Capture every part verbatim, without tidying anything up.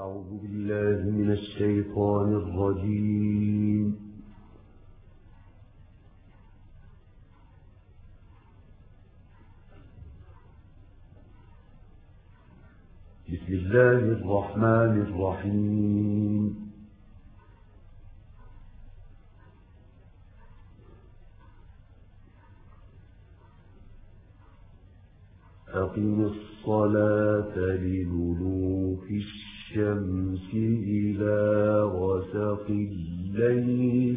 أعوذ بالله من الشيطان الرجيم. بسم الله الرحمن الرحيم. أقم الصلاة لدلوك الشمس إلى غسق الليل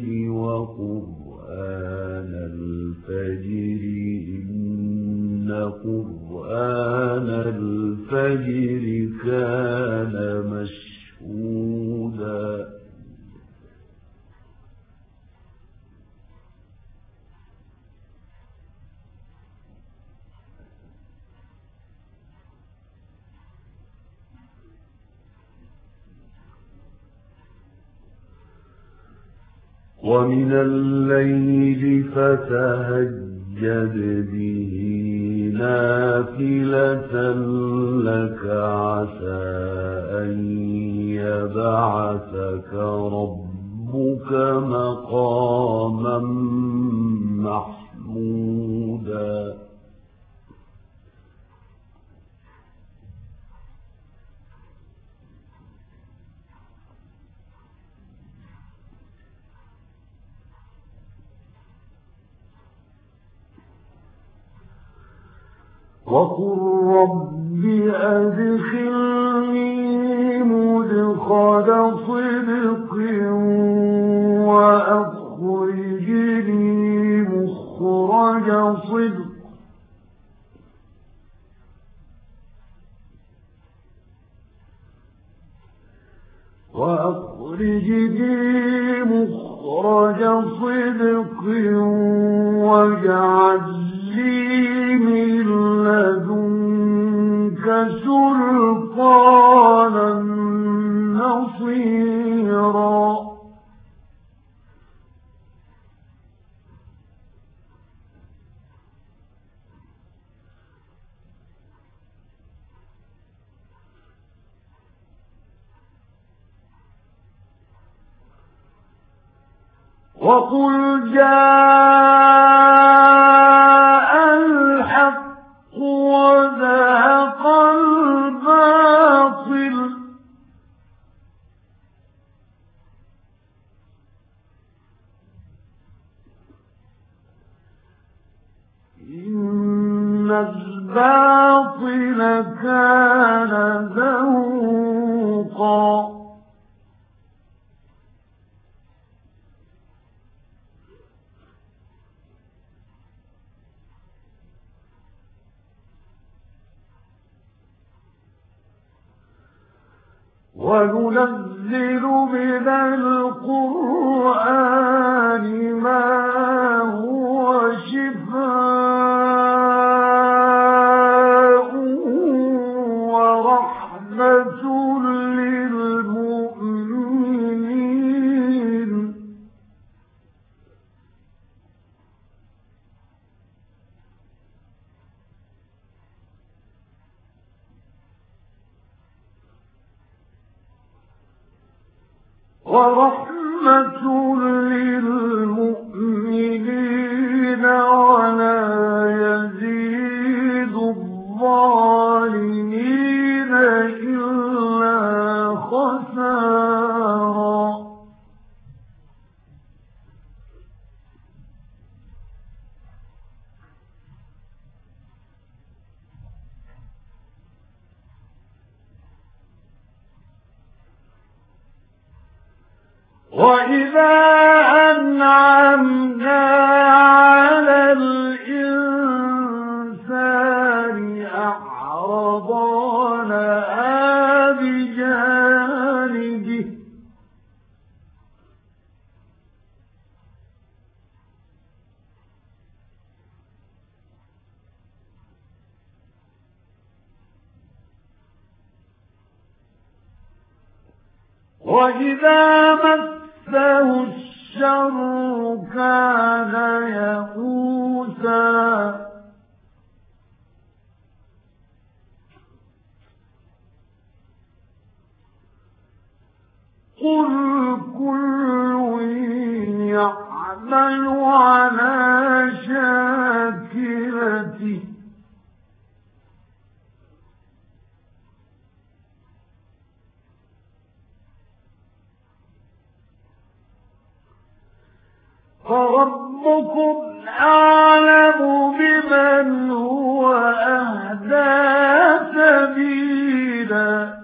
وقرآن الفجر إن قرآن الفجر كان مشهودا ومن الليل فتهجد به نافلة لك عسى أن يبعثك ربك مقاما محمودا وقل رب أدخلني مدخل صدق وأخرجني مخرج صدق وأخرجني مخرج صدق واجعل لي من لدنك سلطانا نصيرا وقل جاء الحق وزهق الباطل إن الباطل كان زهوقا وننزل من القرآن ما هو شفاء ورحمة للمؤمنين ورحمة للمؤمنين ولا يزيد الظالمين إلا خسارا وإذا أنعمنا على الإنسان أعرض ونأى بجانبه وإذا مسه الشر كان يئوسا قل كل يعمل على شاكلته فربكم أعلم بمن هو أهدى سبيلا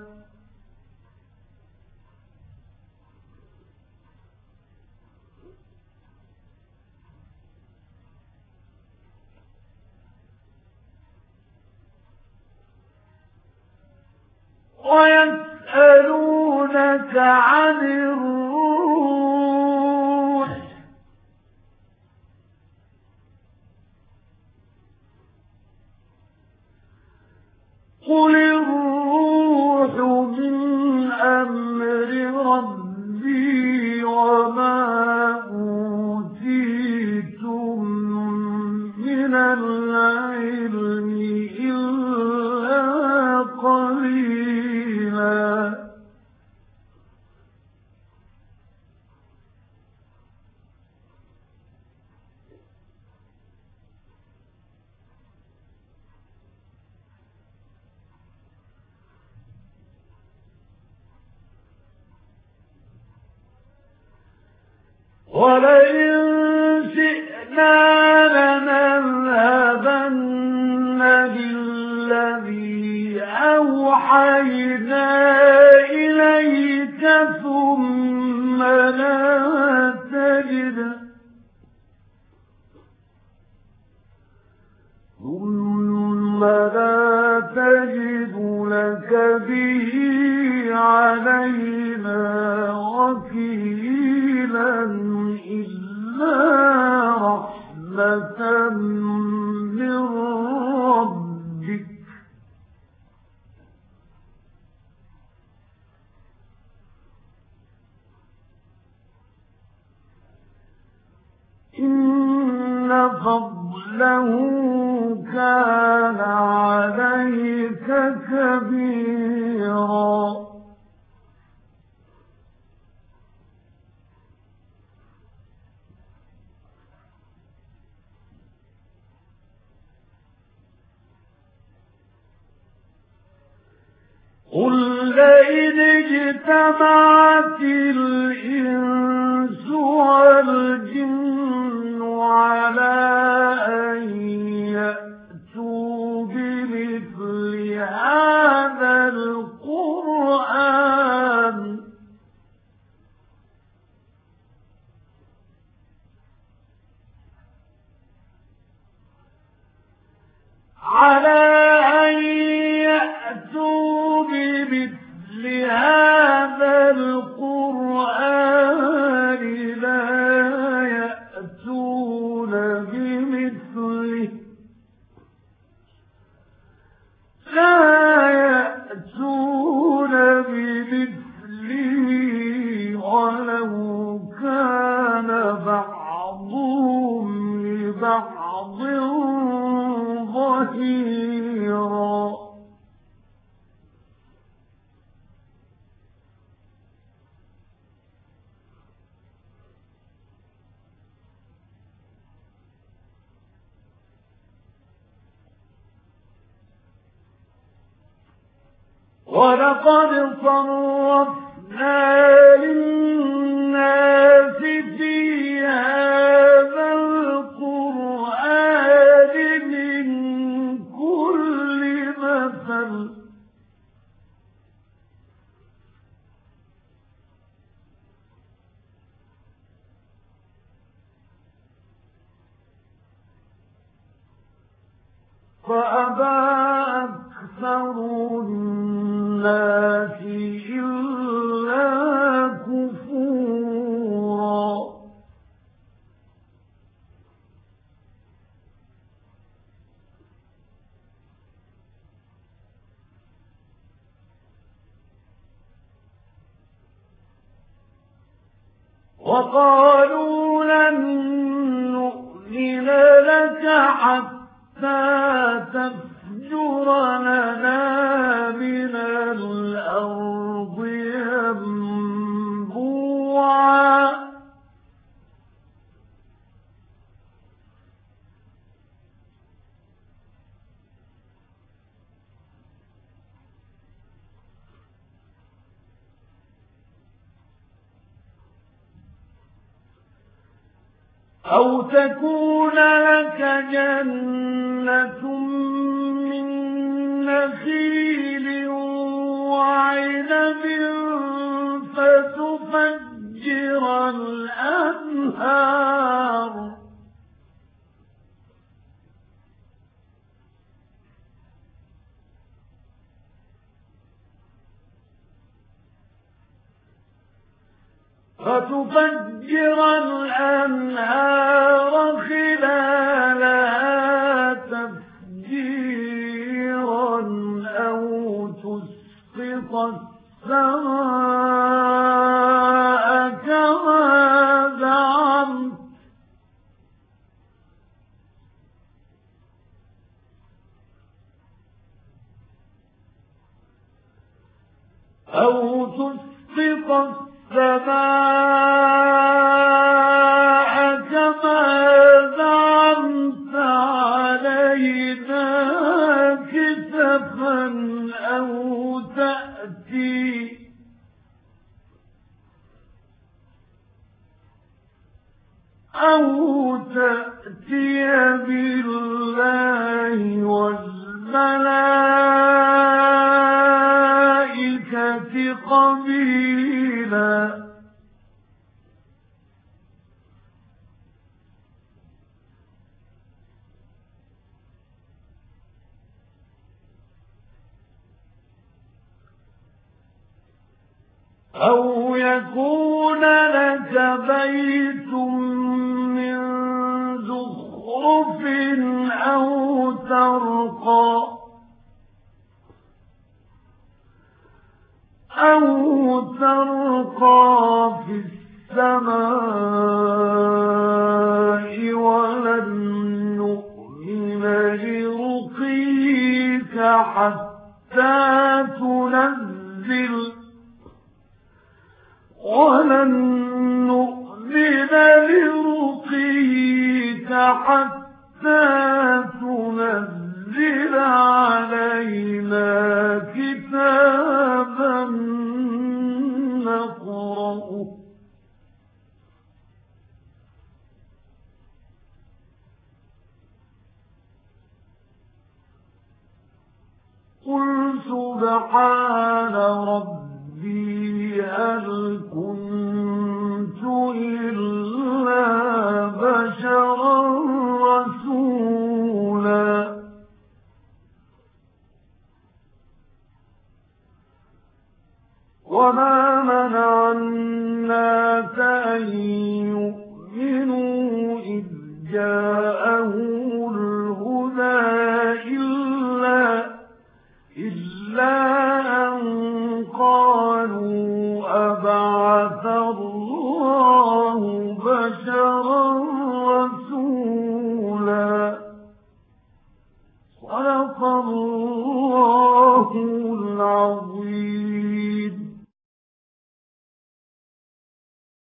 ويسألونك عن الروح قل الروح من أمر ربي وما أوتيتم من العلم إلا قليلا ولئن شئنا لنذهبن بالذي أوحينا إليك ثم لا تجد ثم لا تجد لك به علينا وكيلا إلا رحمة من ربك إن فضله كان عليك كبيرا قل لئن اجتمعت الإنس والجن على أن يأتوا بمثل هذا القرآن على أن يأتوا بمثل هذا القرآن لا يأتون بمثله لا يأتون بمثله ولو كان بعضهم لبعض ظهيرا ولقد صرفنا للناس في هذا القرآن من كل مثل فأبى أكثر الناس إلا كفورا وقالوا لن نؤمن لك حتى تفجر لنا من الأرض ينبوعا أو تكون لك جنة من نخيل وعنب فتفجر الأنهار فتفجر الأنهار خلالها تفجيرا أو تسقط السماء كما زعمت أو تسقط السماء كما زعمت علينا كسفا أو تأتي أو تأتي بالله والملائكة قبيلا أو يكون لك بيت من زخرف أو ترقى أو ترقى في السماء ولن نؤمن لرقيك حتى تنزل ولن نؤمن لرقيك حتى تنزل علينا كتابا نقرأه قل سبحان ربي هل كنت إلا بشرا رسولا وما منع الناس أن